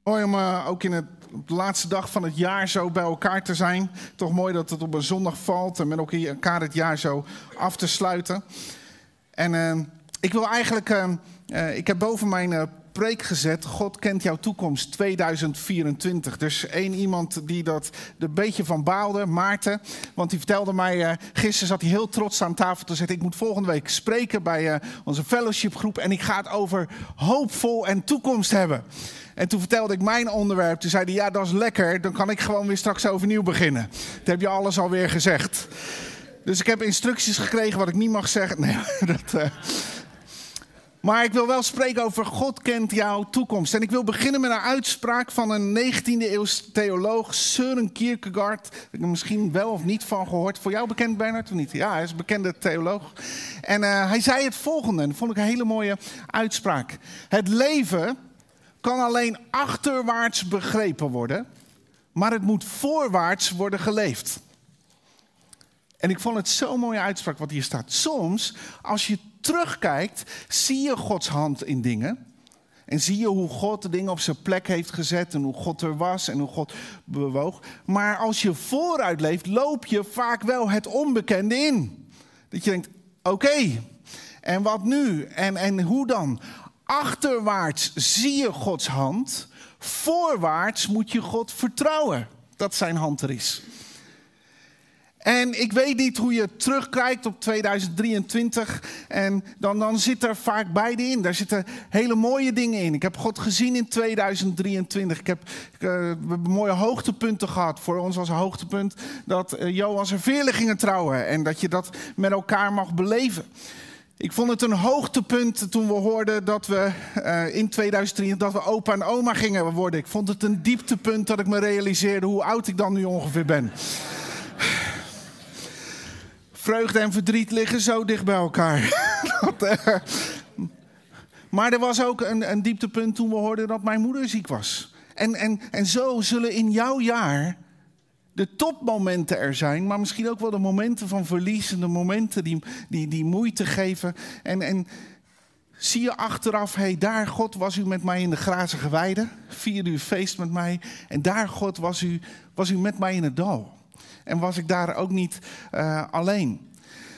Mooi om ook op de laatste dag van het jaar zo bij elkaar te zijn. Toch mooi dat het op een zondag valt en met elkaar het jaar zo af te sluiten. En ik wil eigenlijk, ik heb boven mijn preek gezet, God kent jouw toekomst 2024. Dus één iemand die dat een beetje van baalde, Maarten. Want die vertelde mij, gisteren zat hij heel trots aan tafel te zeggen, ik moet volgende week spreken bij onze fellowshipgroep en ik ga het over hoopvol en toekomst hebben. En toen vertelde ik mijn onderwerp. Toen zei hij, ja, dat is lekker. Dan kan ik gewoon weer straks overnieuw beginnen. Toen heb je alles alweer gezegd. Dus ik heb instructies gekregen wat ik niet mag zeggen. Nee, Maar ik wil wel spreken over God kent jouw toekomst. En ik wil beginnen met een uitspraak van een 19e eeuws theoloog, Søren Kierkegaard. Daar heb ik misschien wel of niet van gehoord. Voor jou bekend, Bernard, of niet? Ja, hij is een bekende theoloog. En hij zei het volgende. En dat vond ik een hele mooie uitspraak. Het leven kan alleen achterwaarts begrepen worden, maar het moet voorwaarts worden geleefd. En ik vond het zo'n mooie uitspraak wat hier staat. Soms, als je terugkijkt, zie je Gods hand in dingen. En zie je hoe God de dingen op zijn plek heeft gezet en hoe God er was en hoe God bewoog. Maar als je vooruit leeft, loop je vaak wel het onbekende in. Dat je denkt, oké, en wat nu? En hoe dan? Achterwaarts zie je Gods hand. Voorwaarts moet je God vertrouwen dat zijn hand er is. En ik weet niet hoe je terugkijkt op 2023. En dan zit er vaak beide in. Daar zitten hele mooie dingen in. Ik heb God gezien in 2023. We hebben mooie hoogtepunten gehad. Voor ons was een hoogtepunt dat Johan en Veerle gingen trouwen. En dat je dat met elkaar mag beleven. Ik vond het een hoogtepunt toen we hoorden dat we in 2023 dat we opa en oma gingen worden. Ik vond het een dieptepunt dat ik me realiseerde hoe oud ik dan nu ongeveer ben. Vreugde en verdriet liggen zo dicht bij elkaar. Maar er was ook een dieptepunt toen we hoorden dat mijn moeder ziek was. En zo zullen in jouw jaar de topmomenten er zijn, maar misschien ook wel de momenten van verlies en de momenten die moeite geven. En zie je achteraf, hey, daar God was u met mij in de grazige weide, vierde u feest met mij. En daar God was u met mij in het dal. En was ik daar ook niet alleen.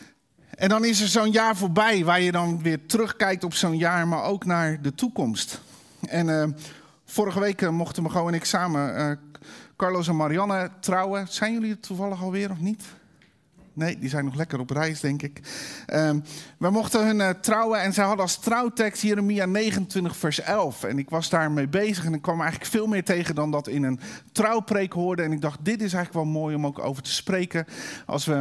En dan is er zo'n jaar voorbij waar je dan weer terugkijkt op zo'n jaar, maar ook naar de toekomst. En vorige week mochten Margot en ik samen Carlos en Marianne trouwen. Zijn jullie er toevallig alweer of niet? Nee, die zijn nog lekker op reis, denk ik. We mochten hun trouwen en zij hadden als trouwtekst Jeremia 29 vers 11. En ik was daarmee bezig en ik kwam eigenlijk veel meer tegen dan dat in een trouwpreek hoorde. En ik dacht, dit is eigenlijk wel mooi om ook over te spreken als we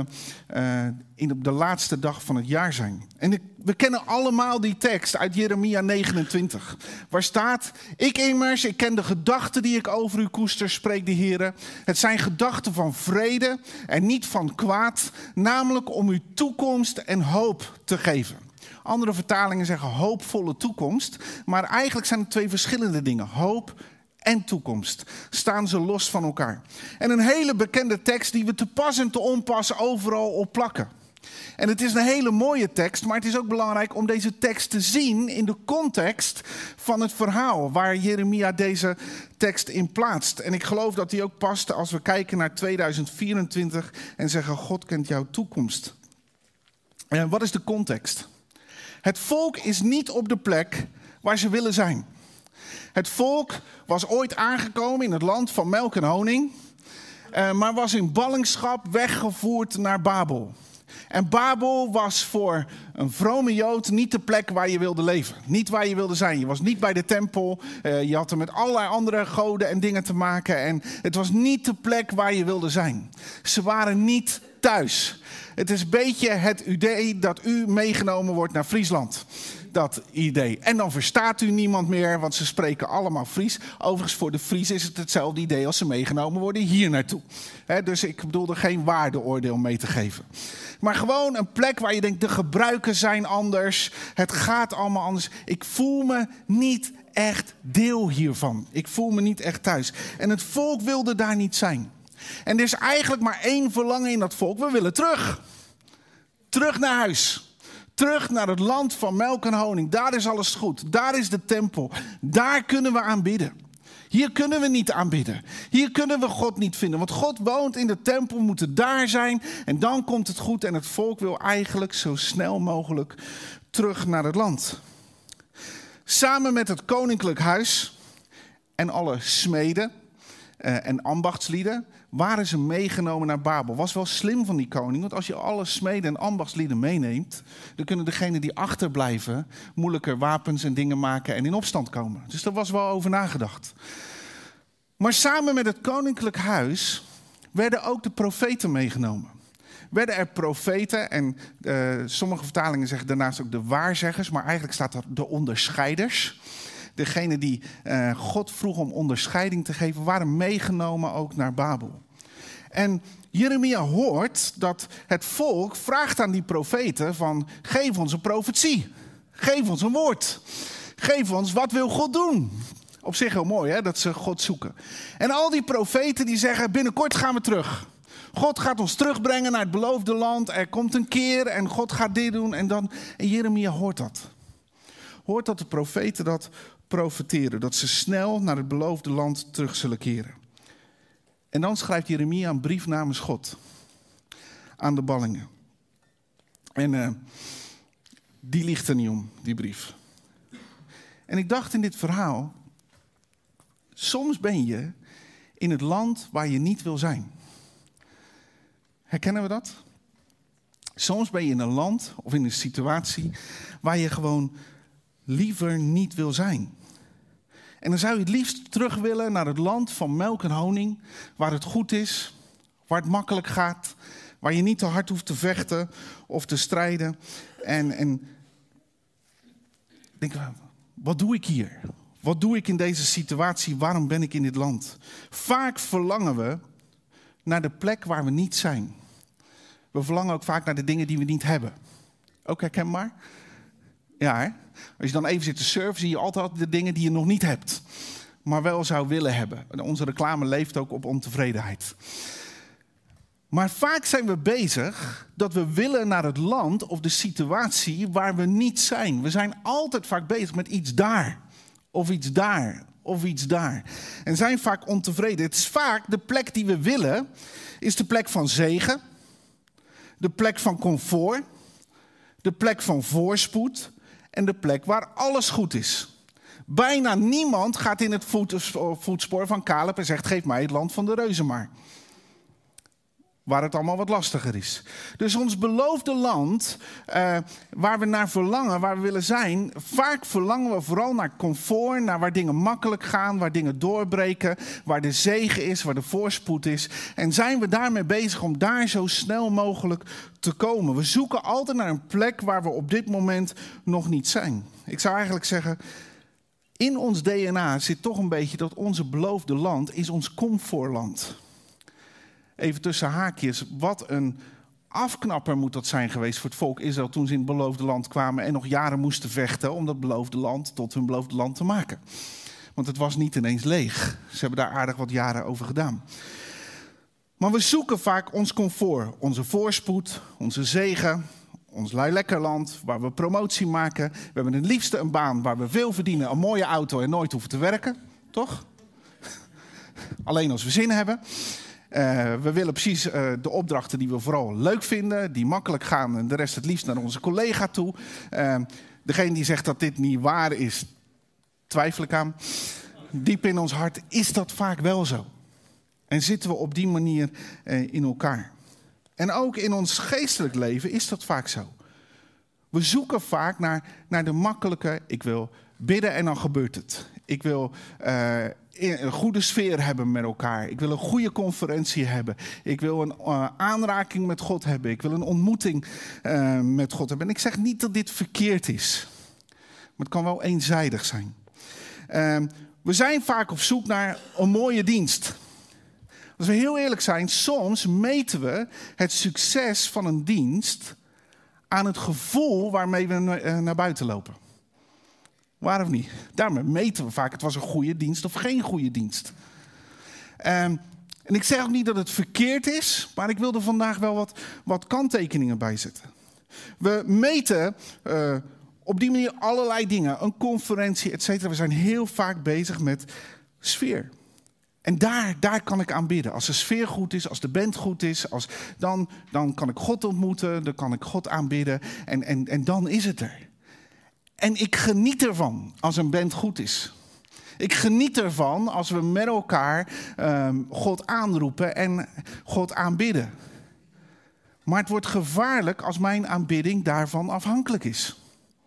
op de laatste dag van het jaar zijn. En we kennen allemaal die tekst uit Jeremia 29. Waar staat, ik ken de gedachten die ik over u koester, spreekt de Heer. Het zijn gedachten van vrede en niet van kwaad, namelijk om u toekomst en hoop te geven. Andere vertalingen zeggen hoopvolle toekomst, maar eigenlijk zijn het twee verschillende dingen. Hoop en toekomst. Staan ze los van elkaar. En een hele bekende tekst die we te pas en te onpas overal op plakken. En het is een hele mooie tekst, maar het is ook belangrijk om deze tekst te zien in de context van het verhaal waar Jeremia deze tekst in plaatst. En ik geloof dat die ook past als we kijken naar 2024 en zeggen God kent jouw toekomst. En wat is de context? Het volk is niet op de plek waar ze willen zijn. Het volk was ooit aangekomen in het land van melk en honing, maar was in ballingschap weggevoerd naar Babel. En Babel was voor een vrome Jood niet de plek waar je wilde leven. Niet waar je wilde zijn. Je was niet bij de tempel. Je had er met allerlei andere goden en dingen te maken. En het was niet de plek waar je wilde zijn. Ze waren niet thuis. Het is een beetje het idee dat u meegenomen wordt naar Friesland. Dat idee. En dan verstaat u niemand meer, want ze spreken allemaal Fries. Overigens, voor de Fries is het hetzelfde idee als ze meegenomen worden hier naartoe. Dus ik bedoel er geen waardeoordeel mee te geven. Maar gewoon een plek waar je denkt, de gebruiken zijn anders. Het gaat allemaal anders. Ik voel me niet echt deel hiervan. Ik voel me niet echt thuis. En het volk wilde daar niet zijn. En er is eigenlijk maar één verlangen in dat volk. We willen terug. Terug naar huis. Terug naar het land van melk en honing. Daar is alles goed. Daar is de tempel. Daar kunnen we aanbidden. Hier kunnen we niet aanbidden. Hier kunnen we God niet vinden. Want God woont in de tempel, we moeten daar zijn. En dan komt het goed. En het volk wil eigenlijk zo snel mogelijk terug naar het land. Samen met het koninklijk huis en alle smeden en ambachtslieden waren ze meegenomen naar Babel. Was wel slim van die koning, want als je alle smeden en ambachtslieden meeneemt, dan kunnen degenen die achterblijven moeilijker wapens en dingen maken en in opstand komen. Dus daar was wel over nagedacht. Maar samen met het koninklijk huis werden ook de profeten meegenomen. Werden er profeten en sommige vertalingen zeggen daarnaast ook de waarzeggers, maar eigenlijk staat er de onderscheiders. Degene die God vroeg om onderscheiding te geven, waren meegenomen ook naar Babel. En Jeremia hoort dat het volk vraagt aan die profeten van, geef ons een profetie. Geef ons een woord. Geef ons, wat wil God doen? Op zich heel mooi, hè, dat ze God zoeken. En al die profeten die zeggen, binnenkort gaan we terug. God gaat ons terugbrengen naar het beloofde land. Er komt een keer en God gaat dit doen. En Jeremia hoort dat. Hoort dat de profeten dat profeteren. Dat ze snel naar het beloofde land terug zullen keren. En dan schrijft Jeremia een brief namens God. Aan de ballingen. En die ligt er niet om, die brief. En ik dacht in dit verhaal. Soms ben je in het land waar je niet wil zijn. Herkennen we dat? Soms ben je in een land of in een situatie waar je gewoon liever niet wil zijn. En dan zou je het liefst terug willen naar het land van melk en honing, waar het goed is, waar het makkelijk gaat, waar je niet te hard hoeft te vechten of te strijden. En denk, wat doe ik hier? Wat doe ik in deze situatie? Waarom ben ik in dit land? Vaak verlangen we naar de plek waar we niet zijn. We verlangen ook vaak naar de dingen die we niet hebben. Ook herkenbaar? Ja, hè? Als je dan even zit te surfen, zie je altijd de dingen die je nog niet hebt. Maar wel zou willen hebben. En onze reclame leeft ook op ontevredenheid. Maar vaak zijn we bezig dat we willen naar het land of de situatie waar we niet zijn. We zijn altijd vaak bezig met iets daar. Of iets daar. Of iets daar. En zijn vaak ontevreden. Het is vaak de plek die we willen, is de plek van zegen. De plek van comfort. De plek van voorspoed. En de plek waar alles goed is. Bijna niemand gaat in het voetspoor van Caleb en zegt, geef mij het land van de reuzen maar. Waar het allemaal wat lastiger is. Dus ons beloofde land, waar we naar verlangen, waar we willen zijn. Vaak verlangen we vooral naar comfort, naar waar dingen makkelijk gaan, waar dingen doorbreken. Waar de zegen is, waar de voorspoed is. En zijn we daarmee bezig om daar zo snel mogelijk te komen. We zoeken altijd naar een plek waar we op dit moment nog niet zijn. Ik zou eigenlijk zeggen, in ons DNA zit toch een beetje dat onze beloofde land is ons comfortland. Even tussen haakjes, wat een afknapper moet dat zijn geweest voor het volk Israël toen ze in het beloofde land kwamen en nog jaren moesten vechten om dat beloofde land tot hun beloofde land te maken. Want het was niet ineens leeg. Ze hebben daar aardig wat jaren over gedaan. Maar we zoeken vaak ons comfort, onze voorspoed, onze zegen, ons lui lekker land waar we promotie maken. We hebben het liefste een baan waar we veel verdienen, een mooie auto en nooit hoeven te werken, toch? Alleen als we zin hebben. We willen precies de opdrachten die we vooral leuk vinden, die makkelijk gaan en de rest het liefst naar onze collega toe. Degene die zegt dat dit niet waar is, twijfel ik aan. Diep in ons hart is dat vaak wel zo. En zitten we op die manier in elkaar. En ook in ons geestelijk leven is dat vaak zo. We zoeken vaak naar de makkelijke, ik wil bidden en dan gebeurt het. Ik wil een goede sfeer hebben met elkaar. Ik wil een goede conferentie hebben. Ik wil een aanraking met God hebben. Ik wil een ontmoeting met God hebben. En ik zeg niet dat dit verkeerd is. Maar het kan wel eenzijdig zijn. We zijn vaak op zoek naar een mooie dienst. Als we heel eerlijk zijn, soms meten we het succes van een dienst aan het gevoel waarmee we naar buiten lopen. Waar of niet? Daarmee meten we vaak, het was een goede dienst of geen goede dienst. En ik zeg ook niet dat het verkeerd is, maar ik wil er vandaag wel wat kanttekeningen bij zetten. We meten op die manier allerlei dingen, een conferentie, et cetera. We zijn heel vaak bezig met Sfeer. En daar kan ik aanbidden. Als de sfeer goed is, als de band goed is, dan kan ik God ontmoeten, dan kan ik God aanbidden en dan is het er. En ik geniet ervan als een band goed is. Ik geniet ervan als we met elkaar God aanroepen en God aanbidden. Maar het wordt gevaarlijk als mijn aanbidding daarvan afhankelijk is.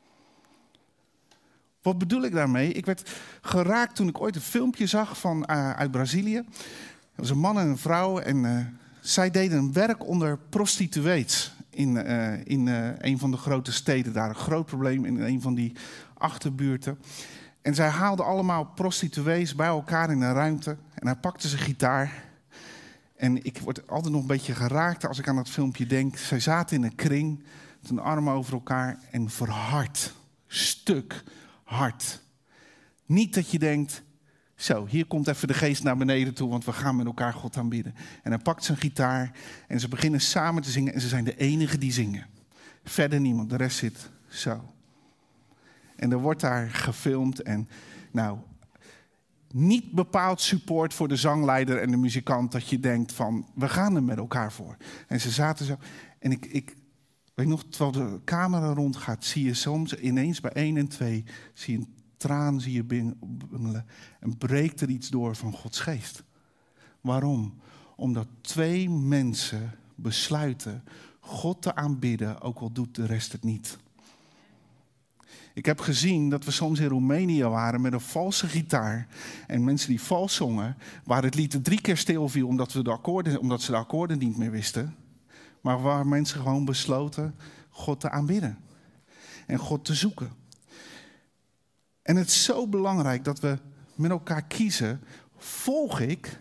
Wat bedoel ik daarmee? Ik werd geraakt toen ik ooit een filmpje zag uit Brazilië. Er was een man en een vrouw en zij deden een werk onder prostituees in een van de grote steden daar. Een groot probleem in een van die achterbuurten. En zij haalden allemaal prostituees bij elkaar in een ruimte. En hij pakte zijn gitaar. En ik word altijd nog een beetje geraakt als ik aan dat filmpje denk. Zij zaten in een kring, met hun armen over elkaar en verhard, stuk hard. Niet dat je denkt, zo, hier komt even de geest naar beneden toe, want we gaan met elkaar God aanbidden. En hij pakt zijn gitaar en ze beginnen samen te zingen en ze zijn de enigen die zingen. Verder niemand, de rest zit zo. En er wordt daar gefilmd en nou, niet bepaald support voor de zangleider en de muzikant dat je denkt van, we gaan er met elkaar voor. En ze zaten zo en ik weet nog, terwijl de camera rondgaat, zie je soms ineens bij 1 en 2, zie je een traan bungelen en breekt er iets door van Gods geest. Waarom? Omdat 2 mensen besluiten God te aanbidden, ook al doet de rest het niet. Ik heb gezien dat we soms in Roemenië waren met een valse gitaar. En mensen die vals zongen, waar het lied 3 keer stil viel omdat ze de akkoorden niet meer wisten. Maar waar mensen gewoon besloten God te aanbidden. En God te zoeken. En het is zo belangrijk dat we met elkaar kiezen. Volg ik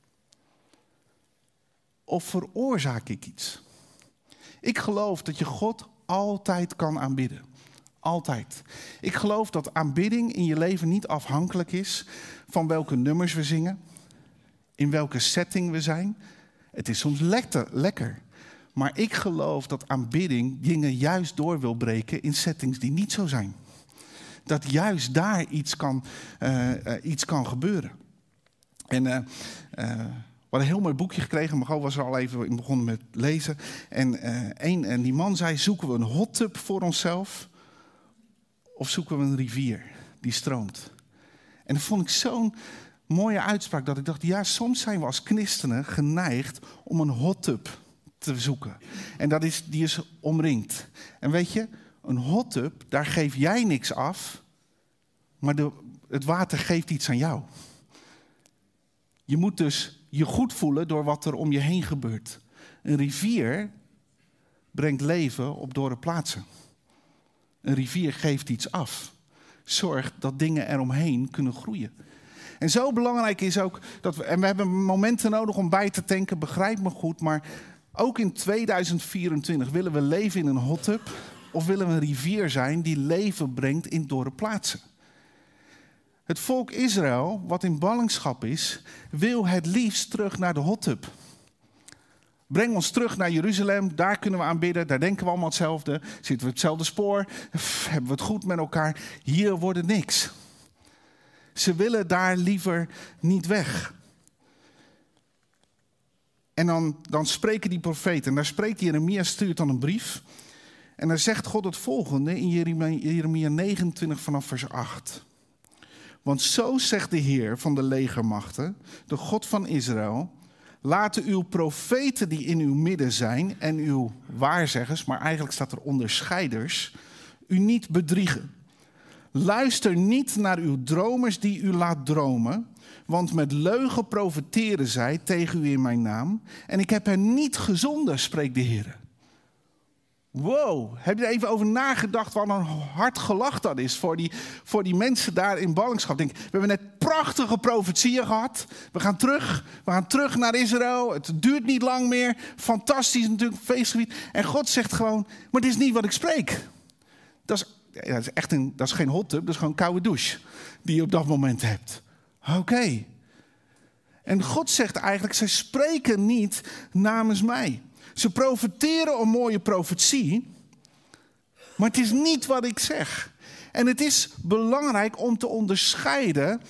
of veroorzaak ik iets? Ik geloof dat je God altijd kan aanbidden. Altijd. Ik geloof dat aanbidding in je leven niet afhankelijk is van welke nummers we zingen. In welke setting we zijn. Het is soms lekker. Maar ik geloof dat aanbidding dingen juist door wil breken in settings die niet zo zijn. Dat juist daar iets kan gebeuren. En we hadden een heel mooi boekje gekregen. Margot was er al even begonnen met lezen. En die man zei, zoeken we een hot tub voor onszelf? Of zoeken we een rivier die stroomt? En dat vond ik zo'n mooie uitspraak dat ik dacht, ja, soms zijn we als christenen geneigd om een hot tub te zoeken. En die is omringd. En weet je, een hot tub, daar geef jij niks af, maar het water geeft iets aan jou. Je moet dus je goed voelen door wat er om je heen gebeurt. Een rivier brengt leven op dorre plaatsen. Een rivier geeft iets af. Zorgt dat dingen eromheen kunnen groeien. En zo belangrijk is ook dat we hebben momenten nodig om bij te tanken, begrijp me goed, maar ook in 2024 willen we leven in een hot tub of willen we een rivier zijn die leven brengt in dorre plaatsen. Het volk Israël, wat in ballingschap is, wil het liefst terug naar de hot tub. Breng ons terug naar Jeruzalem, daar kunnen we aanbidden, daar denken we allemaal hetzelfde. Zitten we op hetzelfde spoor, hebben we het goed met elkaar. Hier wordt het niks. Ze willen daar liever niet weg. En dan spreken die profeten, en daar spreekt Jeremia, stuurt dan een brief. En daar zegt God het volgende in Jeremia 29 vanaf vers 8. Want zo zegt de Heer van de legermachten, de God van Israël, laten uw profeten die in uw midden zijn en uw waarzeggers, maar eigenlijk staat er onderscheiders, u niet bedriegen. Luister niet naar uw dromers die u laat dromen, want met leugen profeteren zij tegen u in mijn naam. En ik heb hen niet gezonden, spreekt de Heer. Wow, heb je er even over nagedacht wat een hard gelach dat is voor die mensen daar in ballingschap? Denk, we hebben net prachtige profetieën gehad. We gaan terug naar Israël. Het duurt niet lang meer. Fantastisch natuurlijk, feestgebied. En God zegt gewoon, maar dit is niet wat ik spreek. Dat is geen hot tub, dat is gewoon een koude douche die je op dat moment hebt. Oké. En God zegt eigenlijk, zij spreken niet namens mij. Ze profeteren een mooie profetie, maar het is niet wat ik zeg. En het is belangrijk om te onderscheiden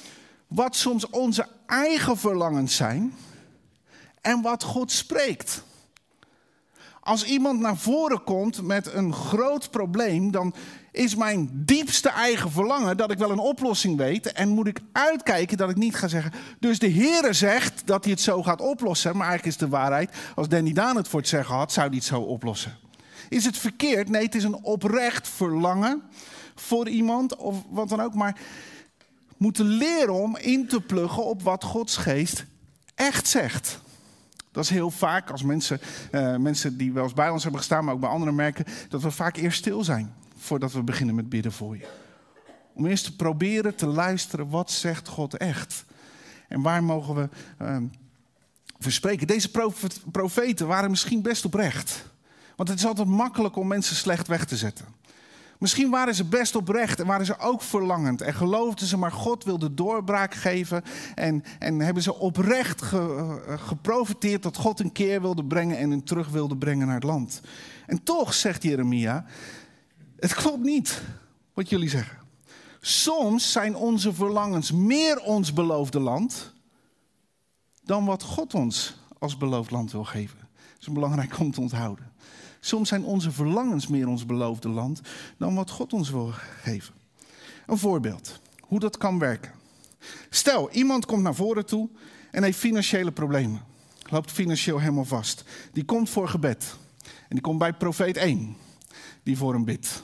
wat soms onze eigen verlangens zijn en wat God spreekt. Als iemand naar voren komt met een groot probleem, dan is mijn diepste eigen verlangen dat ik wel een oplossing weet. En moet ik uitkijken dat ik niet ga zeggen, dus de Heere zegt dat hij het zo gaat oplossen. Maar eigenlijk is de waarheid, als Danny Daan het voor het zeggen had, zou hij het zo oplossen. Is het verkeerd? Nee, het is een oprecht verlangen voor iemand of wat dan ook. Maar moeten leren om in te pluggen op wat Gods geest echt zegt. Dat is heel vaak als mensen die wel eens bij ons hebben gestaan, maar ook bij anderen merken, dat we vaak eerst stil zijn voordat we beginnen met bidden voor je. Om eerst te proberen te luisteren, wat zegt God echt? En waar mogen we verspreken? Deze profeten waren misschien best oprecht. Want het is altijd makkelijk om mensen slecht weg te zetten. Misschien waren ze best oprecht en waren ze ook verlangend. En geloofden ze, maar God wilde doorbraak geven. En hebben ze oprecht geprofiteerd dat God een keer wilde brengen en hen terug wilde brengen naar het land. En toch, zegt Jeremia, het klopt niet wat jullie zeggen. Soms zijn onze verlangens meer ons beloofde land dan wat God ons als beloofd land wil geven. Dat is belangrijk om te onthouden. Soms zijn onze verlangens meer ons beloofde land dan wat God ons wil geven. Een voorbeeld, hoe dat kan werken. Stel, iemand komt naar voren toe en heeft financiële problemen. Loopt financieel helemaal vast. Die komt voor gebed. En die komt bij profeet 1, die voor hem bidt.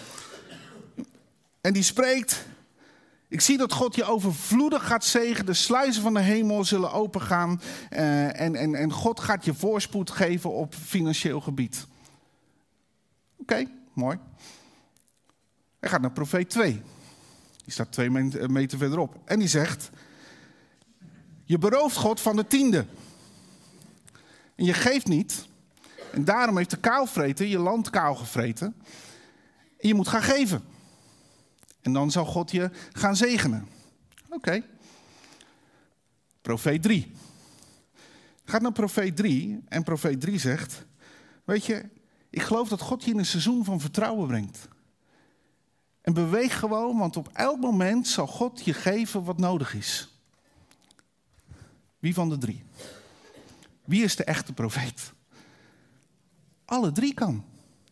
En die spreekt, ik zie dat God je overvloedig gaat zegenen. De sluizen van de hemel zullen opengaan. En God gaat je voorspoed geven op financieel gebied. Oké, mooi. Hij gaat naar profeet 2. Die staat 2 meter verderop. En die zegt, je berooft God van de 10e. En je geeft niet. En daarom heeft de kaalvreter je land kaal gevreten. En je moet gaan geven. En dan zal God je gaan zegenen. Oké. Profeet 3. Gaat naar profeet 3. En profeet 3 zegt, weet je, ik geloof dat God je in een seizoen van vertrouwen brengt. En beweeg gewoon, want op elk moment zal God je geven wat nodig is. Wie van de 3? Wie is de echte profeet? Alle 3 kan.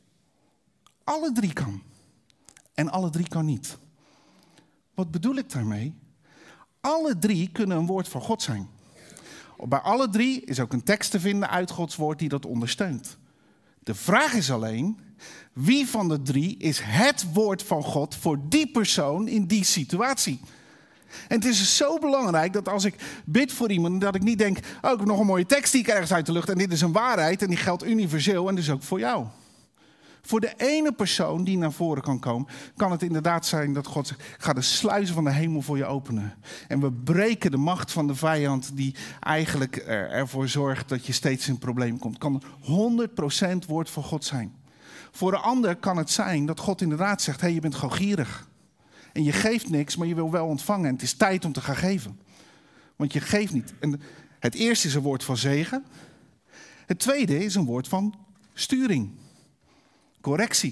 Alle 3 kan. En alle 3 kan niet. Wat bedoel ik daarmee? Alle 3 kunnen een woord van God zijn. Bij alle 3 is ook een tekst te vinden uit Gods woord die dat ondersteunt. De vraag is alleen, wie van de 3 is het woord van God voor die persoon in die situatie? En het is dus zo belangrijk dat als ik bid voor iemand, dat ik niet denk, oh, ik heb nog een mooie tekst die ik ergens uit de lucht en dit is een waarheid en die geldt universeel en dus ook voor jou. Voor de ene persoon die naar voren kan komen, kan het inderdaad zijn dat God zegt, ik ga de sluizen van de hemel voor je openen. En we breken de macht van de vijand die eigenlijk ervoor zorgt dat je steeds in een probleem komt. Kan 100% woord van God zijn. Voor de ander kan het zijn dat God inderdaad zegt, hey, je bent gewoon gierig. En je geeft niks, maar je wil wel ontvangen. En het is tijd om te gaan geven. Want je geeft niet. En het eerste is een woord van zegen. Het tweede is een woord van sturing. Correctie.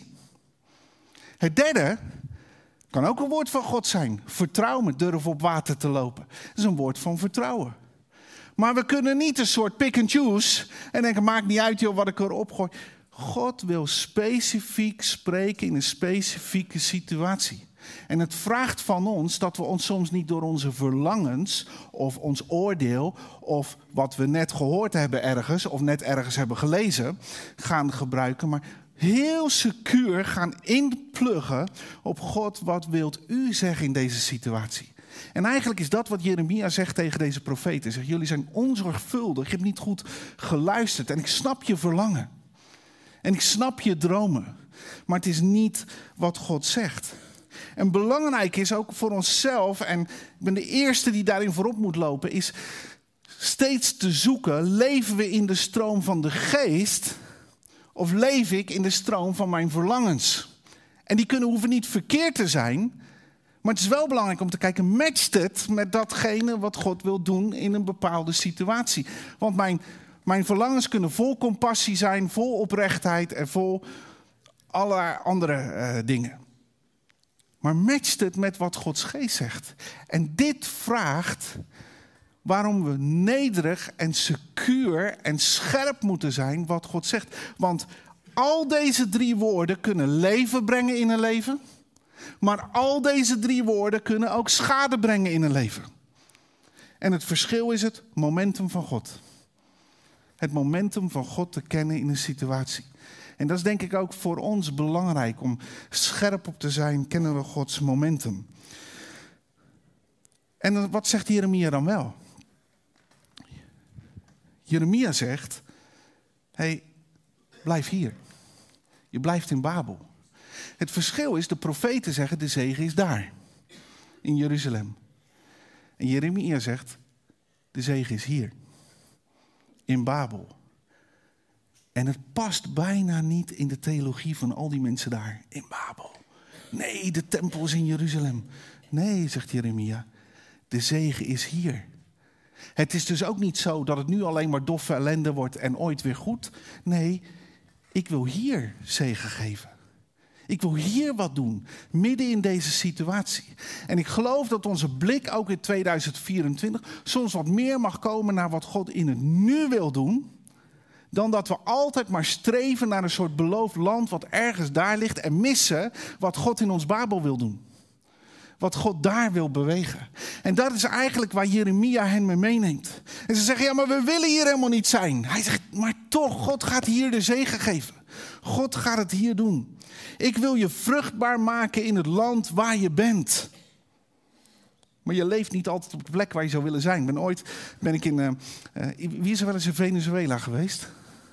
Het derde kan ook een woord van God zijn. Vertrouwen, durven op water te lopen. Dat is een woord van vertrouwen. Maar we kunnen niet een soort pick and choose en denken, maakt niet uit joh, wat ik erop gooi. God wil specifiek spreken in een specifieke situatie. En het vraagt van ons dat we ons soms niet door onze verlangens of ons oordeel of wat we net gehoord hebben ergens of net ergens hebben gelezen gaan gebruiken, maar heel secuur gaan inpluggen op God, wat wilt u zeggen in deze situatie? En eigenlijk is dat wat Jeremia zegt tegen deze profeten. Hij zegt, jullie zijn onzorgvuldig, je hebt niet goed geluisterd en ik snap je verlangen. En ik snap je dromen, maar het is niet wat God zegt. En belangrijk is ook voor onszelf, en ik ben de eerste die daarin voorop moet lopen, is steeds te zoeken, leven we in de stroom van de geest of leef ik in de stroom van mijn verlangens? En die hoeven niet verkeerd te zijn, maar het is wel belangrijk om te kijken, matcht het met datgene wat God wil doen in een bepaalde situatie? Want mijn verlangens kunnen vol compassie zijn, vol oprechtheid en vol allerlei andere dingen. Maar matcht het met wat Gods geest zegt? En dit vraagt waarom we nederig en secuur en scherp moeten zijn wat God zegt. Want al deze 3 woorden kunnen leven brengen in een leven. Maar al deze 3 woorden kunnen ook schade brengen in een leven. En het verschil is het momentum van God. Het momentum van God te kennen in een situatie. En dat is denk ik ook voor ons belangrijk om scherp op te zijn. Kennen we Gods momentum. En wat zegt Jeremia dan wel? Jeremia zegt, hey, blijf hier. Je blijft in Babel. Het verschil is, de profeten zeggen, de zegen is daar. In Jeruzalem. En Jeremia zegt, de zegen is hier. In Babel. En het past bijna niet in de theologie van al die mensen daar. In Babel. Nee, de tempel is in Jeruzalem. Nee, zegt Jeremia, de zegen is hier. Het is dus ook niet zo dat het nu alleen maar doffe ellende wordt en ooit weer goed. Nee, ik wil hier zegen geven. Ik wil hier wat doen, midden in deze situatie. En ik geloof dat onze blik ook in 2024 soms wat meer mag komen naar wat God in het nu wil doen. Dan dat we altijd maar streven naar een soort beloofd land wat ergens daar ligt en missen wat God in ons Babel wil doen. Wat God daar wil bewegen. En dat is eigenlijk waar Jeremia hen mee meeneemt. En ze zeggen, ja, maar we willen hier helemaal niet zijn. Hij zegt, maar toch, God gaat hier de zegen geven. God gaat het hier doen. Ik wil je vruchtbaar maken in het land waar je bent. Maar je leeft niet altijd op de plek waar je zou willen zijn. Ooit ben ik in... wie is er wel eens in Venezuela geweest?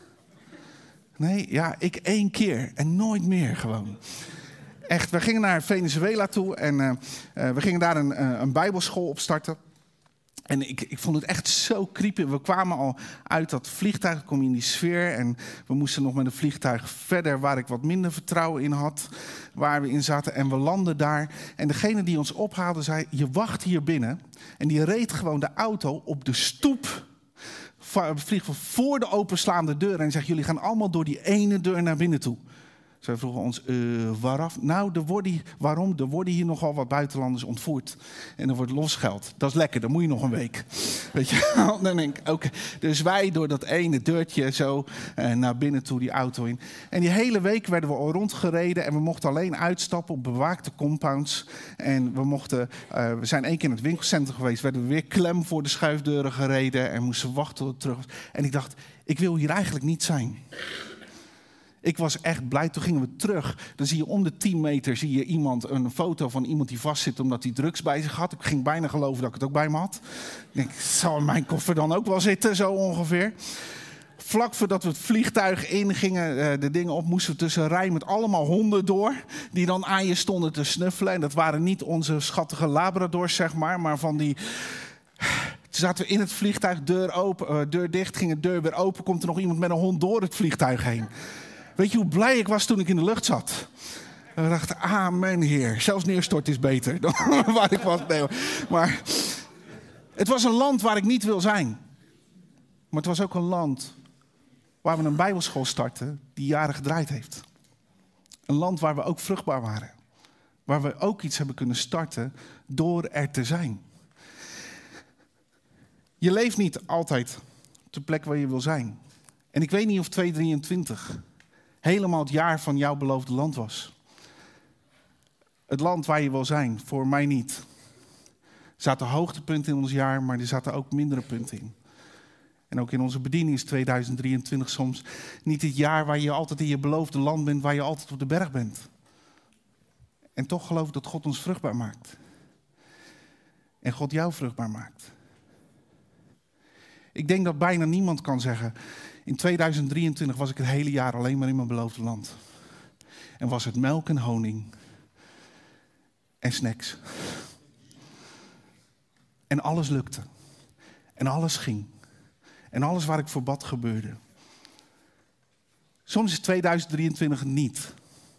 Nee, ja, ik 1 keer en nooit meer gewoon. Echt, we gingen naar Venezuela toe en we gingen daar een bijbelschool opstarten. En ik vond het echt zo creepy. We kwamen al uit dat vliegtuig, kom je in die sfeer. En we moesten nog met een vliegtuig verder waar ik wat minder vertrouwen in had. Waar we in zaten en we landden daar. En degene die ons ophaalde zei, je wacht hier binnen. En die reed gewoon de auto op de stoep. Vliegen voor de openslaande deur. En zegt, jullie gaan allemaal door die ene deur naar binnen toe. Zij vroegen ons, waaraf? Nou, waarom? Er worden hier nogal wat buitenlanders ontvoerd. En er wordt losgeld. Dat is lekker, dan moet je nog een week. Weet je, dan denk ik, oké. Dus wij door dat ene deurtje zo naar binnen toe, die auto in. En die hele week werden we al rondgereden. En we mochten alleen uitstappen op bewaakte compounds. En we zijn 1 keer in het winkelcentrum geweest. Werden we weer klem voor de schuifdeuren gereden. En moesten wachten tot het terug was. En ik dacht, ik wil hier eigenlijk niet zijn. Ik was echt blij. Toen gingen we terug. Dan zie je om de 10 meter zie je een foto van iemand die vastzit omdat hij drugs bij zich had. Ik ging bijna geloven dat ik het ook bij me had. Ik denk, zal in mijn koffer dan ook wel zitten, zo ongeveer. Vlak voordat we het vliegtuig ingingen, de dingen op, moesten we tussen een rij met allemaal honden door. Die dan aan je stonden te snuffelen. En dat waren niet onze schattige labradors, zeg maar van die... Toen zaten we in het vliegtuig, deur dicht, ging de deur weer open. Komt er nog iemand met een hond door het vliegtuig heen. Weet je hoe blij ik was toen ik in de lucht zat? En we dachten, amen Heer. Zelfs neerstort is beter dan waar ik was. Nee, maar het was een land waar ik niet wil zijn. Maar het was ook een land waar we een bijbelschool starten die jaren gedraaid heeft. Een land waar we ook vruchtbaar waren. Waar we ook iets hebben kunnen starten door er te zijn. Je leeft niet altijd op de plek waar je wil zijn. En ik weet niet of 2023 helemaal het jaar van jouw beloofde land was. Het land waar je wil zijn, voor mij niet. Er zaten hoogtepunten in ons jaar, maar er zaten ook mindere punten in. En ook in onze bediening is 2023 soms niet het jaar waar je altijd in je beloofde land bent, waar je altijd op de berg bent. En toch geloof ik dat God ons vruchtbaar maakt. En God jou vruchtbaar maakt. Ik denk dat bijna niemand kan zeggen, in 2023 was ik het hele jaar alleen maar in mijn beloofde land. En was het melk en honing. En snacks. En alles lukte. En alles ging. En alles waar ik voor bad gebeurde. Soms is 2023 niet.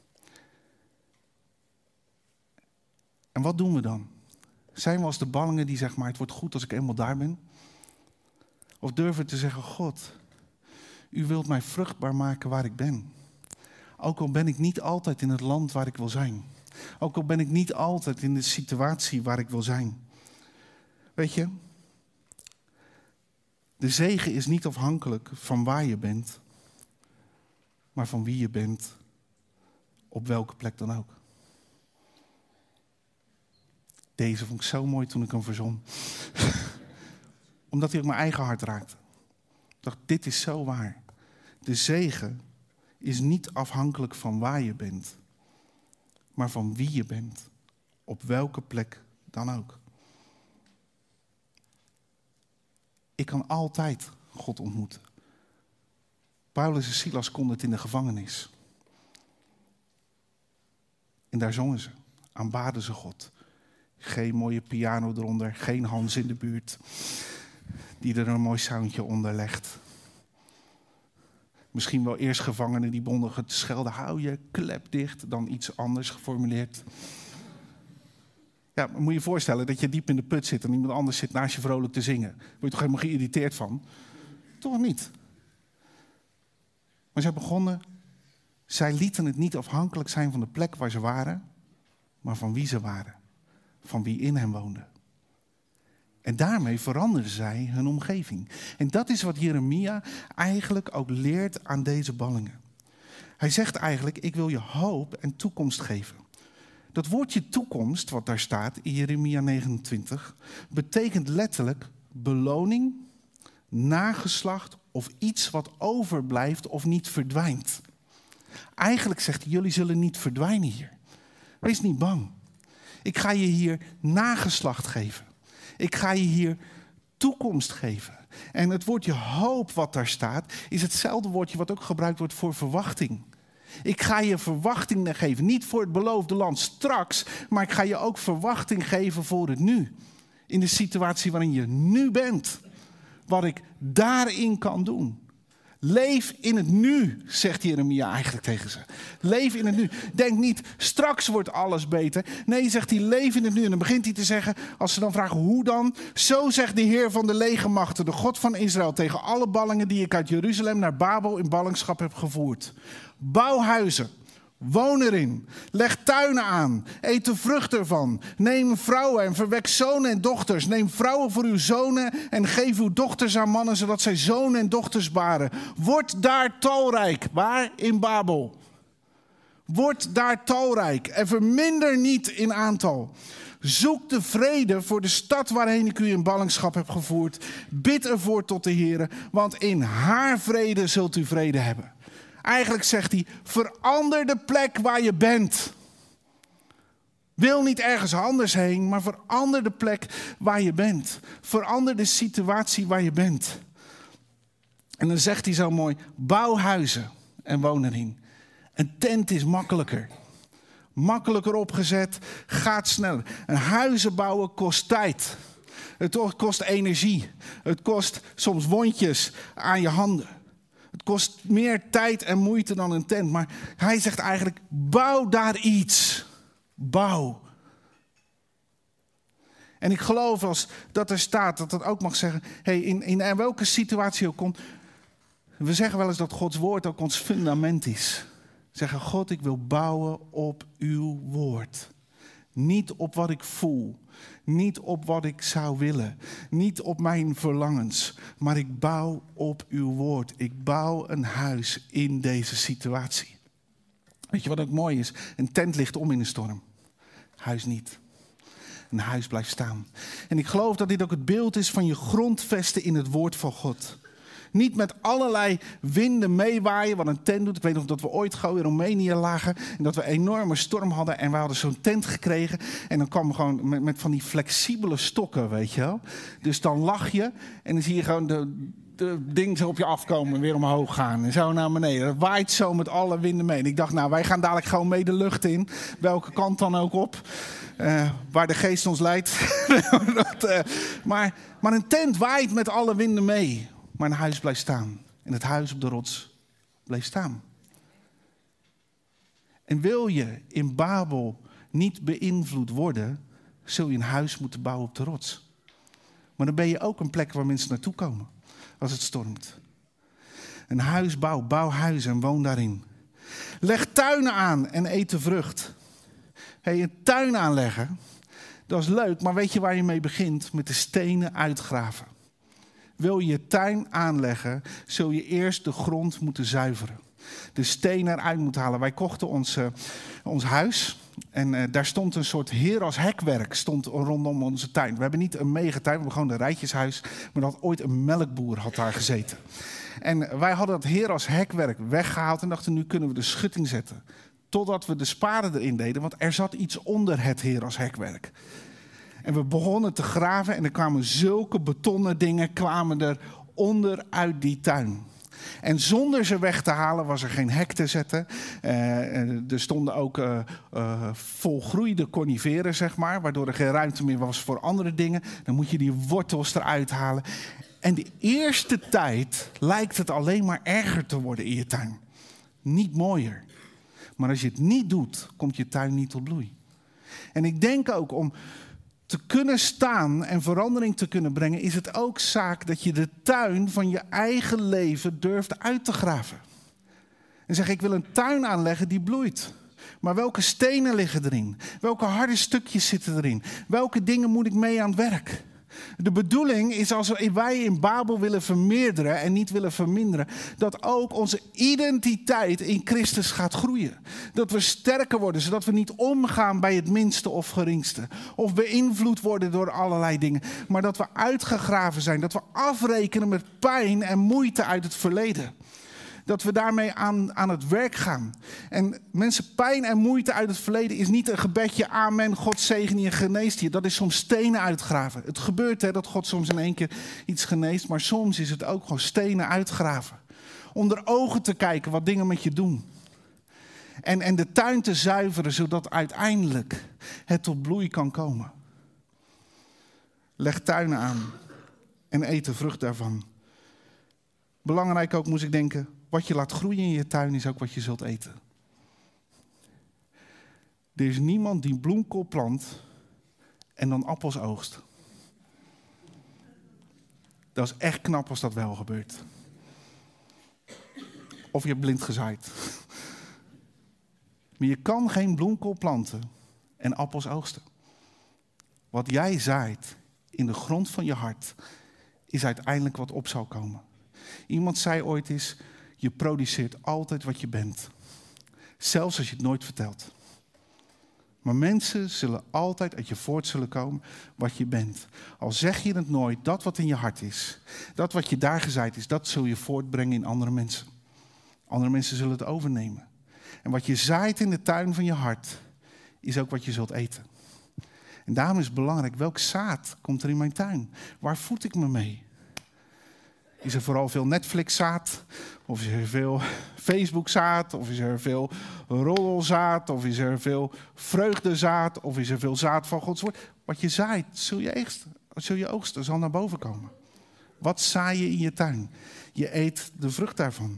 En wat doen we dan? Zijn we als de ballingen die zeggen, maar het wordt goed als ik eenmaal daar ben? Of durven we te zeggen, God, u wilt mij vruchtbaar maken waar ik ben. Ook al ben ik niet altijd in het land waar ik wil zijn. Ook al ben ik niet altijd in de situatie waar ik wil zijn. Weet je, de zegen is niet afhankelijk van waar je bent, maar van wie je bent, op welke plek dan ook. Deze vond ik zo mooi toen ik hem verzon. Omdat hij ook mijn eigen hart raakte. Ik dacht, dit is zo waar. De zegen is niet afhankelijk van waar je bent, maar van wie je bent, op welke plek dan ook. Ik kan altijd God ontmoeten. Paulus en Silas konden het in de gevangenis. En daar zongen ze, aanbaden ze God. Geen mooie piano eronder, geen Hans in de buurt die er een mooi soundje onder legt. Misschien wel eerst gevangenen die bondigen te schelden, hou je klep dicht, dan iets anders geformuleerd. Ja, moet je je voorstellen dat je diep in de put zit en iemand anders zit naast je vrolijk te zingen. Word je toch helemaal geïrriteerd van? Toch niet. Maar zij begonnen, zij lieten het niet afhankelijk zijn van de plek waar ze waren, maar van wie ze waren. Van wie in hen woonde. En daarmee veranderden zij hun omgeving. En dat is wat Jeremia eigenlijk ook leert aan deze ballingen. Hij zegt eigenlijk, ik wil je hoop en toekomst geven. Dat woordje toekomst, wat daar staat in Jeremia 29, betekent letterlijk beloning, nageslacht of iets wat overblijft of niet verdwijnt. Eigenlijk zegt hij, jullie zullen niet verdwijnen hier. Wees niet bang. Ik ga je hier nageslacht geven. Ik ga je hier toekomst geven. En het woordje hoop wat daar staat, is hetzelfde woordje wat ook gebruikt wordt voor verwachting. Ik ga je verwachting geven. Niet voor het beloofde land straks, maar ik ga je ook verwachting geven voor het nu. In de situatie waarin je nu bent. Wat ik daarin kan doen. Leef in het nu, zegt Jeremia eigenlijk tegen ze. Leef in het nu. Denk niet, straks wordt alles beter. Nee, zegt hij, leef in het nu. En dan begint hij te zeggen, als ze dan vragen, hoe dan? Zo zegt de Heer van de legermachten, de God van Israël, tegen alle ballingen die ik uit Jeruzalem naar Babel in ballingschap heb gevoerd. Bouw huizen. Woon erin. Leg tuinen aan. Eet de vrucht ervan. Neem vrouwen en verwek zonen en dochters. Neem vrouwen voor uw zonen en geef uw dochters aan mannen, zodat zij zonen en dochters baren. Word daar talrijk. Waar? In Babel. Word daar talrijk en verminder niet in aantal. Zoek de vrede voor de stad waarheen ik u in ballingschap heb gevoerd. Bid ervoor tot de Heer, want in haar vrede zult u vrede hebben. Eigenlijk zegt hij, verander de plek waar je bent. Wil niet ergens anders heen, maar verander de plek waar je bent. Verander de situatie waar je bent. En dan zegt hij zo mooi, bouw huizen en woon erin. Een tent is makkelijker. Makkelijker opgezet, gaat sneller. Een huizen bouwen kost tijd. Het kost energie. Het kost soms wondjes aan je handen. Het kost meer tijd en moeite dan een tent. Maar hij zegt eigenlijk, bouw daar iets. Bouw. En ik geloof als dat er staat, dat ook mag zeggen, hey, in welke situatie ook komt. We zeggen wel eens dat Gods woord ook ons fundament is. Zeggen, God, ik wil bouwen op uw woord. Niet op wat ik voel. Niet op wat ik zou willen. Niet op mijn verlangens. Maar ik bouw op uw woord. Ik bouw een huis in deze situatie. Weet je wat ook mooi is? Een tent ligt om in een storm. Huis niet. Een huis blijft staan. En ik geloof dat dit ook het beeld is van je grondvesten in het woord van God. Niet met allerlei winden meewaaien, wat een tent doet. Ik weet nog dat we ooit gauw in Roemenië lagen. En dat we een enorme storm hadden. En we hadden zo'n tent gekregen. En dan kwam gewoon met van die flexibele stokken, weet je wel. Dus dan lag je en dan zie je gewoon de ding zo op je afkomen en weer omhoog gaan. En zo naar beneden. Dat waait zo met alle winden mee. En ik dacht, nou, wij gaan dadelijk gewoon mee de lucht in. Welke kant dan ook op. Waar de geest ons leidt. Maar een tent waait met alle winden mee. Maar een huis blijft staan. En het huis op de rots bleef staan. En wil je in Babel niet beïnvloed worden, zul je een huis moeten bouwen op de rots. Maar dan ben je ook een plek waar mensen naartoe komen als het stormt. Een huis bouw huizen en woon daarin. Leg tuinen aan en eet de vrucht. Een tuin aanleggen, dat is leuk, maar weet je waar je mee begint? Met de stenen uitgraven. Wil je je tuin aanleggen, zul je eerst de grond moeten zuiveren. De stenen eruit moeten halen. Wij kochten ons huis en daar stond een soort heer als hekwerk stond rondom onze tuin. We hebben niet een megatuin, we hebben gewoon een rijtjeshuis, maar dat ooit een melkboer had daar gezeten. En wij hadden dat heer als hekwerk weggehaald en dachten, nu kunnen we de schutting zetten. Totdat we de spade erin deden, want er zat iets onder het heer als hekwerk. En we begonnen te graven en er kwamen zulke betonnen dingen kwamen er onder uit die tuin. En zonder ze weg te halen was er geen hek te zetten. Er stonden ook volgroeide coniferen, zeg maar, waardoor er geen ruimte meer was voor andere dingen. Dan moet je die wortels eruit halen. En de eerste tijd lijkt het alleen maar erger te worden in je tuin. Niet mooier. Maar als je het niet doet, komt je tuin niet tot bloei. En ik denk ook om te kunnen staan en verandering te kunnen brengen, is het ook zaak dat je de tuin van je eigen leven durft uit te graven. En zeg, ik wil een tuin aanleggen die bloeit. Maar welke stenen liggen erin? Welke harde stukjes zitten erin? Welke dingen moet ik mee aan het werk? De bedoeling is, als wij in Babel willen vermeerderen en niet willen verminderen, dat ook onze identiteit in Christus gaat groeien. Dat we sterker worden, zodat we niet omgaan bij het minste of geringste. Of beïnvloed worden door allerlei dingen. Maar dat we uitgegraven zijn, dat we afrekenen met pijn en moeite uit het verleden. Dat we daarmee aan het werk gaan. En mensen, pijn en moeite uit het verleden is niet een gebedje, amen, God zegen je en geneest je. Dat is soms stenen uitgraven. Het gebeurt dat God soms in één keer iets geneest, maar soms is het ook gewoon stenen uitgraven. Onder ogen te kijken wat dingen met je doen. En de tuin te zuiveren, zodat uiteindelijk het tot bloei kan komen. Leg tuinen aan en eet de vrucht daarvan. Belangrijk ook, moest ik denken, wat je laat groeien in je tuin is ook wat je zult eten. Er is niemand die bloemkool plant en dan appels oogst. Dat is echt knap als dat wel gebeurt. Of je hebt blind gezaaid. Maar je kan geen bloemkool planten en appels oogsten. Wat jij zaait in de grond van je hart is uiteindelijk wat op zal komen. Iemand zei ooit eens, je produceert altijd wat je bent. Zelfs als je het nooit vertelt. Maar mensen zullen altijd uit je voort zullen komen wat je bent. Al zeg je het nooit, dat wat in je hart is, dat wat je daar gezaaid is, dat zul je voortbrengen in andere mensen. Andere mensen zullen het overnemen. En wat je zaait in de tuin van je hart, is ook wat je zult eten. En daarom is het belangrijk, welk zaad komt er in mijn tuin? Waar voed ik me mee? Is er vooral veel Netflix-zaad? Of is er veel Facebook-zaad? Of is er veel roddelzaad? Of is er veel vreugdezaad? Of is er veel zaad van Gods woord? Wat je zaait, zul je oogsten, zal naar boven komen. Wat zaai je in je tuin? Je eet de vrucht daarvan.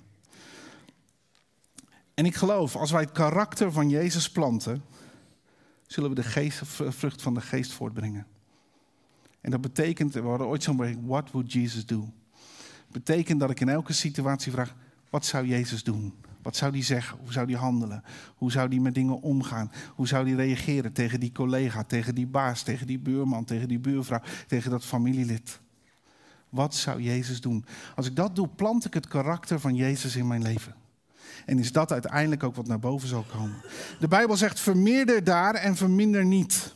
En ik geloof, als wij het karakter van Jezus planten, zullen we de vrucht van de geest voortbrengen. En dat betekent, we hadden ooit zo'n bericht, what would Jesus do? Betekent dat ik in elke situatie vraag, wat zou Jezus doen? Wat zou hij zeggen? Hoe zou hij handelen? Hoe zou hij met dingen omgaan? Hoe zou hij reageren tegen die collega, tegen die baas, tegen die buurman, tegen die buurvrouw, tegen dat familielid? Wat zou Jezus doen? Als ik dat doe, plant ik het karakter van Jezus in mijn leven. En is dat uiteindelijk ook wat naar boven zal komen. De Bijbel zegt, vermeerder daar en verminder niet.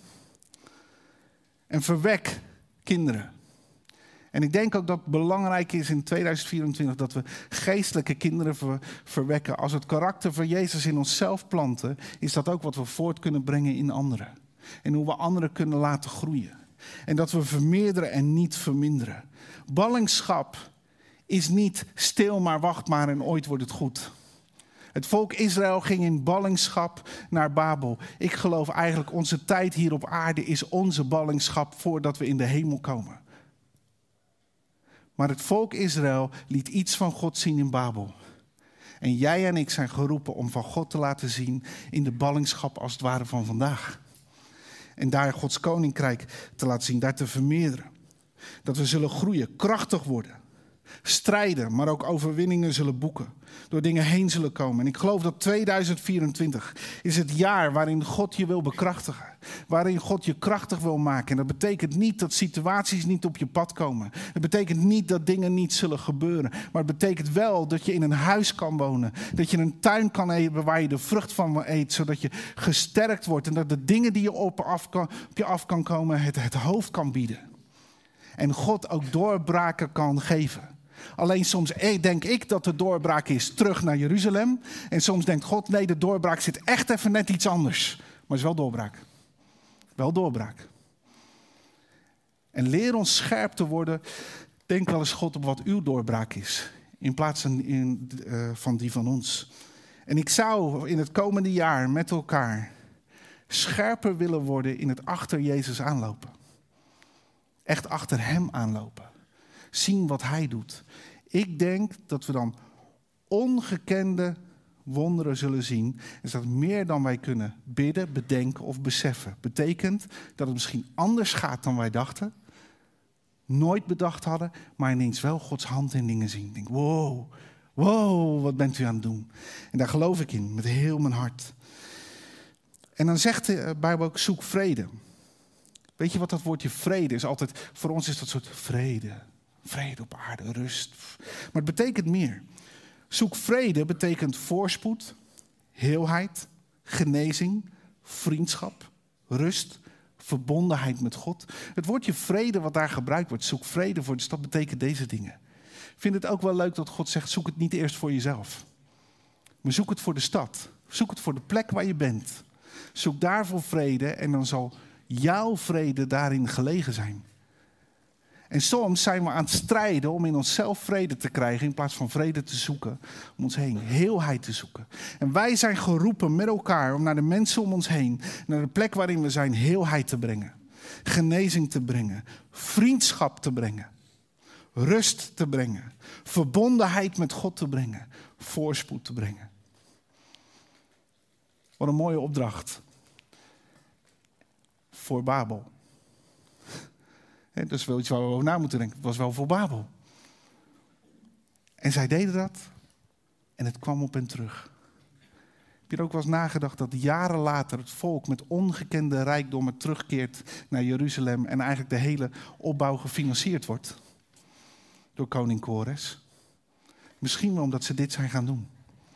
En verwek kinderen. En ik denk ook dat het belangrijk is in 2024 dat we geestelijke kinderen verwekken. Als we het karakter van Jezus in onszelf planten, is dat ook wat we voort kunnen brengen in anderen. En hoe we anderen kunnen laten groeien. En dat we vermeerderen en niet verminderen. Ballingschap is niet stil maar wacht maar en ooit wordt het goed. Het volk Israël ging in ballingschap naar Babel. Ik geloof eigenlijk onze tijd hier op aarde is onze ballingschap voordat we in de hemel komen. Maar het volk Israël liet iets van God zien in Babel. En jij en ik zijn geroepen om van God te laten zien in de ballingschap als het ware van vandaag. En daar Gods koninkrijk te laten zien, daar te vermeerderen. Dat we zullen groeien, krachtig worden. Strijden, maar ook overwinningen zullen boeken. Door dingen heen zullen komen. En ik geloof dat 2024 is het jaar waarin God je wil bekrachtigen. Waarin God je krachtig wil maken. En dat betekent niet dat situaties niet op je pad komen. Het betekent niet dat dingen niet zullen gebeuren. Maar het betekent wel dat je in een huis kan wonen. Dat je een tuin kan hebben waar je de vrucht van eet. Zodat je gesterkt wordt. En dat de dingen die je op je af kan komen het hoofd kan bieden. En God ook doorbraken kan geven. Alleen soms denk ik dat de doorbraak is terug naar Jeruzalem. En soms denkt God, nee, de doorbraak zit echt even net iets anders. Maar het is wel doorbraak. Wel doorbraak. En leer ons scherp te worden. Denk wel eens God op wat uw doorbraak is. In plaats van die van ons. En ik zou in het komende jaar met elkaar scherper willen worden in het achter Jezus aanlopen. Echt achter hem aanlopen. Zien wat hij doet. Ik denk dat we dan ongekende wonderen zullen zien. Is dat meer dan wij kunnen bidden, bedenken of beseffen. Betekent dat het misschien anders gaat dan wij dachten. Nooit bedacht hadden, maar ineens wel Gods hand in dingen zien. Ik denk, wow, wat bent u aan het doen? En daar geloof ik in, met heel mijn hart. En dan zegt de Bijbel ook, zoek vrede. Weet je wat dat woordje vrede is? Altijd, voor ons is dat soort vrede. Vrede op aarde, rust. Maar het betekent meer. Zoek vrede betekent voorspoed, heelheid, genezing, vriendschap, rust, verbondenheid met God. Het woordje vrede wat daar gebruikt wordt, zoek vrede voor de stad, betekent deze dingen. Ik vind het ook wel leuk dat God zegt, zoek het niet eerst voor jezelf. Maar zoek het voor de stad. Zoek het voor de plek waar je bent. Zoek daarvoor vrede en dan zal jouw vrede daarin gelegen zijn. En soms zijn we aan het strijden om in onszelf vrede te krijgen in plaats van vrede te zoeken om ons heen. Heelheid te zoeken. En wij zijn geroepen met elkaar om naar de mensen om ons heen, naar de plek waarin we zijn, heelheid te brengen. Genezing te brengen. Vriendschap te brengen. Rust te brengen. Verbondenheid met God te brengen. Voorspoed te brengen. Wat een mooie opdracht. Voor Babel. Dat is wel iets waar we over na moeten denken. Het was wel voor Babel. En zij deden dat. En het kwam op hen terug. Heb je er ook wel eens nagedacht dat jaren later het volk met ongekende rijkdommen terugkeert naar Jeruzalem. En eigenlijk de hele opbouw gefinancierd wordt. Door koning Kores. Misschien wel omdat ze dit zijn gaan doen.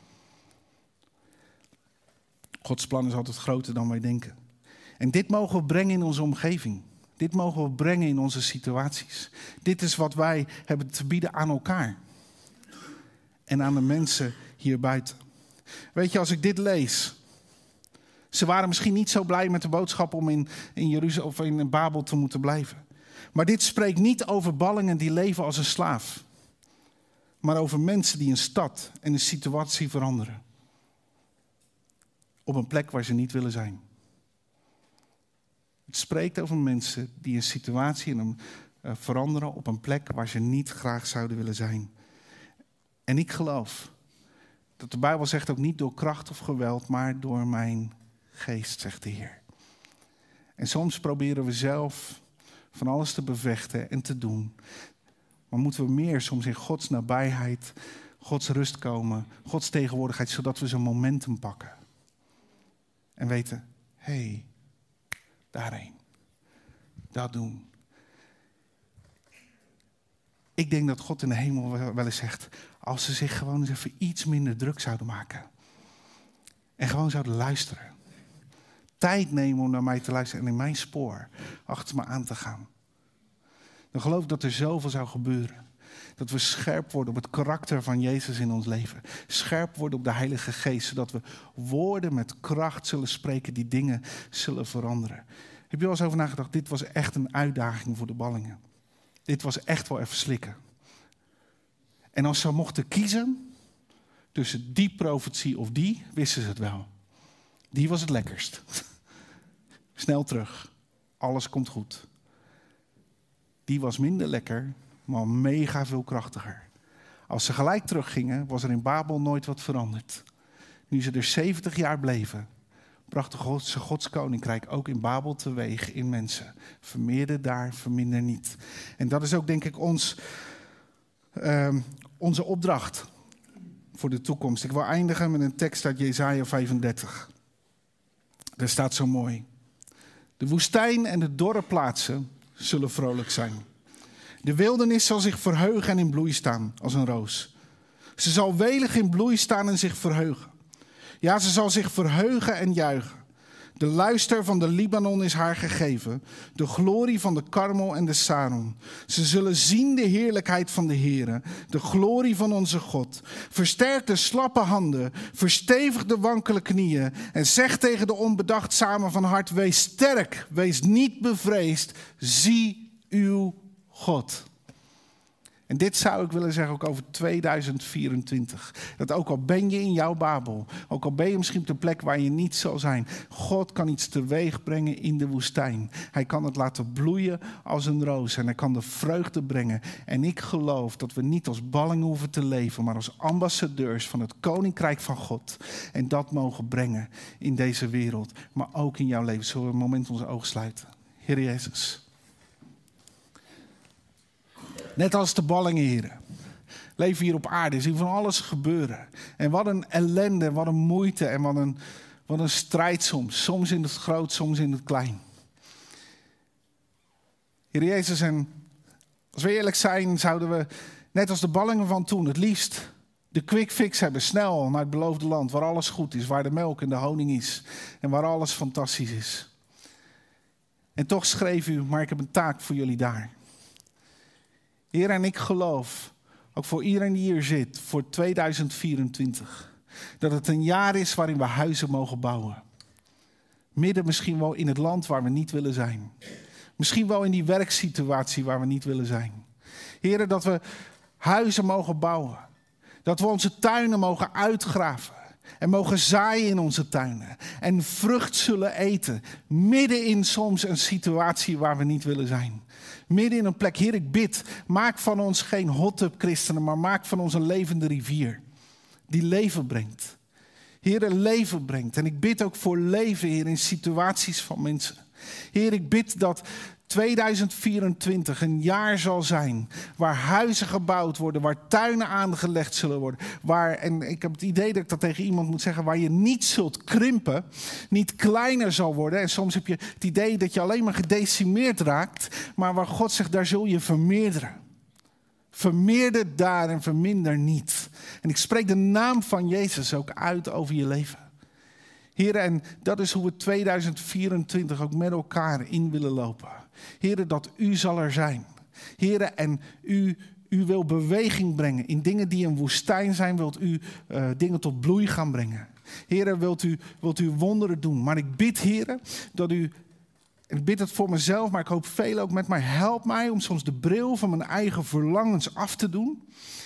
Gods plan is altijd groter dan wij denken. En dit mogen we brengen in onze omgeving. Dit mogen we brengen in onze situaties. Dit is wat wij hebben te bieden aan elkaar. En aan de mensen hier buiten. Weet je, als ik dit lees. Ze waren misschien niet zo blij met de boodschap om in Jeruzalem of in Babel te moeten blijven. Maar dit spreekt niet over ballingen die leven als een slaaf. Maar over mensen die een stad en een situatie veranderen. Op een plek waar ze niet willen zijn. Het spreekt over mensen die een situatie veranderen op een plek waar ze niet graag zouden willen zijn. En ik geloof dat de Bijbel zegt ook niet door kracht of geweld, maar door mijn geest, zegt de Heer. En soms proberen we zelf van alles te bevechten en te doen. Maar moeten we meer soms in Gods nabijheid, Gods rust komen, Gods tegenwoordigheid, zodat we zo'n momentum pakken. En weten, hé, daarheen. Dat doen. Ik denk dat God in de hemel wel eens zegt, als ze zich gewoon eens even iets minder druk zouden maken. En gewoon zouden luisteren. Tijd nemen om naar mij te luisteren en in mijn spoor achter me aan te gaan. Dan geloof ik dat er zoveel zou gebeuren. Dat we scherp worden op het karakter van Jezus in ons leven. Scherp worden op de Heilige Geest. Zodat we woorden met kracht zullen spreken die dingen zullen veranderen. Heb je wel eens over nagedacht? Dit was echt een uitdaging voor de ballingen. Dit was echt wel even slikken. En als ze mochten kiezen tussen die profetie of die, wisten ze het wel. Die was het lekkerst. Snel terug. Alles komt goed. Die was minder lekker, maar mega veel krachtiger. Als ze gelijk teruggingen, was er in Babel nooit wat veranderd. Nu ze er 70 jaar bleven, bracht Gods koninkrijk ook in Babel teweeg in mensen. Vermeerder daar, verminder niet. En dat is ook denk ik ons onze opdracht voor de toekomst. Ik wil eindigen met een tekst uit Jesaja 35. Daar staat zo mooi. De woestijn en de dorre plaatsen zullen vrolijk zijn. De wildernis zal zich verheugen en in bloei staan als een roos. Ze zal welig in bloei staan en zich verheugen. Ja, ze zal zich verheugen en juichen. De luister van de Libanon is haar gegeven. De glorie van de Karmel en de Saron. Ze zullen zien de heerlijkheid van de Heere. De glorie van onze God. Versterk de slappe handen. Verstevig de wankele knieën. En zeg tegen de onbedachtzame van hart. Wees sterk. Wees niet bevreesd. Zie uw God. En dit zou ik willen zeggen ook over 2024. Dat ook al ben je in jouw Babel, ook al ben je misschien op de plek waar je niet zal zijn. God kan iets teweeg brengen in de woestijn. Hij kan het laten bloeien als een roos en hij kan de vreugde brengen. En ik geloof dat we niet als ballingen hoeven te leven, maar als ambassadeurs van het Koninkrijk van God. En dat mogen brengen in deze wereld, maar ook in jouw leven. Zullen we een moment onze ogen sluiten? Heer Jezus. Net als de ballingen, heren. Leven hier op aarde, zien van alles gebeuren. En wat een ellende, wat een moeite en wat een strijd soms. Soms in het groot, soms in het klein. Heer Jezus, en als we eerlijk zijn, zouden we, net als de ballingen van toen, het liefst de quick fix hebben. Snel naar het beloofde land, waar alles goed is, waar de melk en de honing is. En waar alles fantastisch is. En toch schreef u, maar ik heb een taak voor jullie daar. Heer, en ik geloof, ook voor iedereen die hier zit, voor 2024, dat het een jaar is waarin we huizen mogen bouwen. Midden misschien wel in het land waar we niet willen zijn. Misschien wel in die werksituatie waar we niet willen zijn. Heer, dat we huizen mogen bouwen. Dat we onze tuinen mogen uitgraven. En mogen zaaien in onze tuinen. En vrucht zullen eten. Midden in soms een situatie waar we niet willen zijn. Midden in een plek. Heer, ik bid. Maak van ons geen hot-tub christenen. Maar maak van ons een levende rivier. Die leven brengt. Heer, leven brengt. En ik bid ook voor leven, Heer, in situaties van mensen. Heer, ik bid dat 2024 een jaar zal zijn waar huizen gebouwd worden, waar tuinen aangelegd zullen worden. En ik heb het idee dat ik dat tegen iemand moet zeggen, waar je niet zult krimpen, niet kleiner zal worden. En soms heb je het idee dat je alleen maar gedecimeerd raakt, maar waar God zegt, daar zul je vermeerderen. Vermeerder daar en verminder niet. En ik spreek de naam van Jezus ook uit over je leven. Heren, en dat is hoe we 2024 ook met elkaar in willen lopen. Heren, dat u zal er zijn. Heren, en u wil beweging brengen. In dingen die een woestijn zijn, wilt u dingen tot bloei gaan brengen. Heren, wilt u wonderen doen. Maar ik bid, heren, dat u, en ik bid het voor mezelf, maar ik hoop veel ook met mij. Help mij om soms de bril van mijn eigen verlangens af te doen.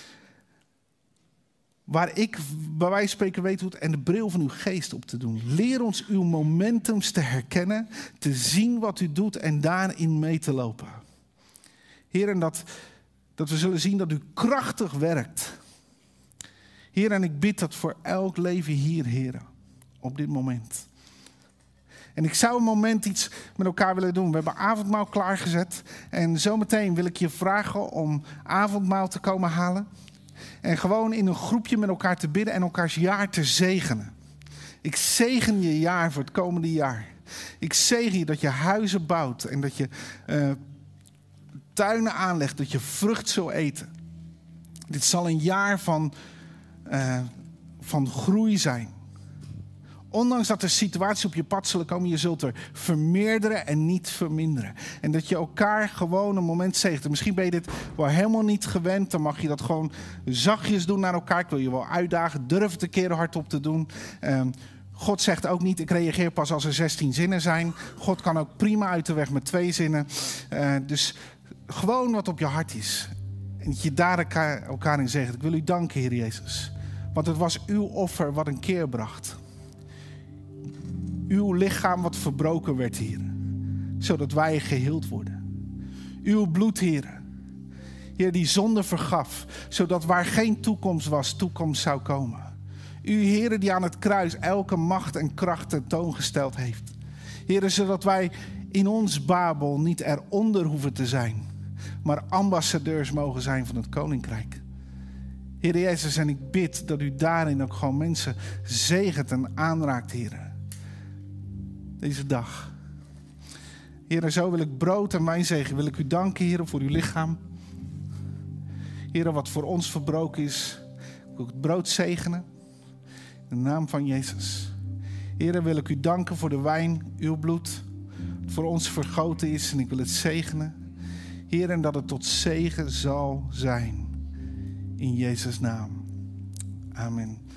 Waar ik bij wijze van spreken weet hoe het, en de bril van uw geest op te doen. Leer ons uw momentums te herkennen, te zien wat u doet en daarin mee te lopen. Heer, en dat we zullen zien dat u krachtig werkt. Heer, en ik bid dat voor elk leven hier, Heer, op dit moment. En ik zou een moment iets met elkaar willen doen. We hebben avondmaal klaargezet. En zometeen wil ik je vragen om avondmaal te komen halen. En gewoon in een groepje met elkaar te bidden en elkaars jaar te zegenen. Ik zegen je jaar voor het komende jaar. Ik zegen je dat je huizen bouwt en dat je tuinen aanlegt, dat je vrucht zult eten. Dit zal een jaar van groei zijn. Ondanks dat er situaties op je pad zullen komen, je zult er vermeerderen en niet verminderen. En dat je elkaar gewoon een moment zegent. Misschien ben je dit wel helemaal niet gewend, dan mag je dat gewoon zachtjes doen naar elkaar. Ik wil je wel uitdagen, durf het een keer hardop te doen. God zegt ook niet, ik reageer pas als er 16 zinnen zijn. God kan ook prima uit de weg met 2 zinnen. Dus gewoon wat op je hart is. En dat je daar elkaar in zegt. Ik wil u danken, Heer Jezus. Want het was uw offer wat een keer bracht. Uw lichaam wat verbroken werd, Heer. Zodat wij geheeld worden. Uw bloed, Heer. Heer, die zonde vergaf. Zodat waar geen toekomst was, toekomst zou komen. U, Heer, die aan het kruis elke macht en kracht tentoongesteld heeft. Heer, zodat wij in ons Babel niet eronder hoeven te zijn. maar ambassadeurs mogen zijn van het Koninkrijk. Heer Jezus, en ik bid dat u daarin ook gewoon mensen zegent en aanraakt, Heer. Deze dag. Heer, zo wil ik brood en wijn zegenen. Wil ik u danken, Heer, voor uw lichaam. Heer, wat voor ons verbroken is. Ik wil het brood zegenen. In de naam van Jezus. Heer, wil ik u danken voor de wijn, uw bloed. Dat voor ons vergoten is en ik wil het zegenen. Heer, en dat het tot zegen zal zijn. In Jezus' naam. Amen.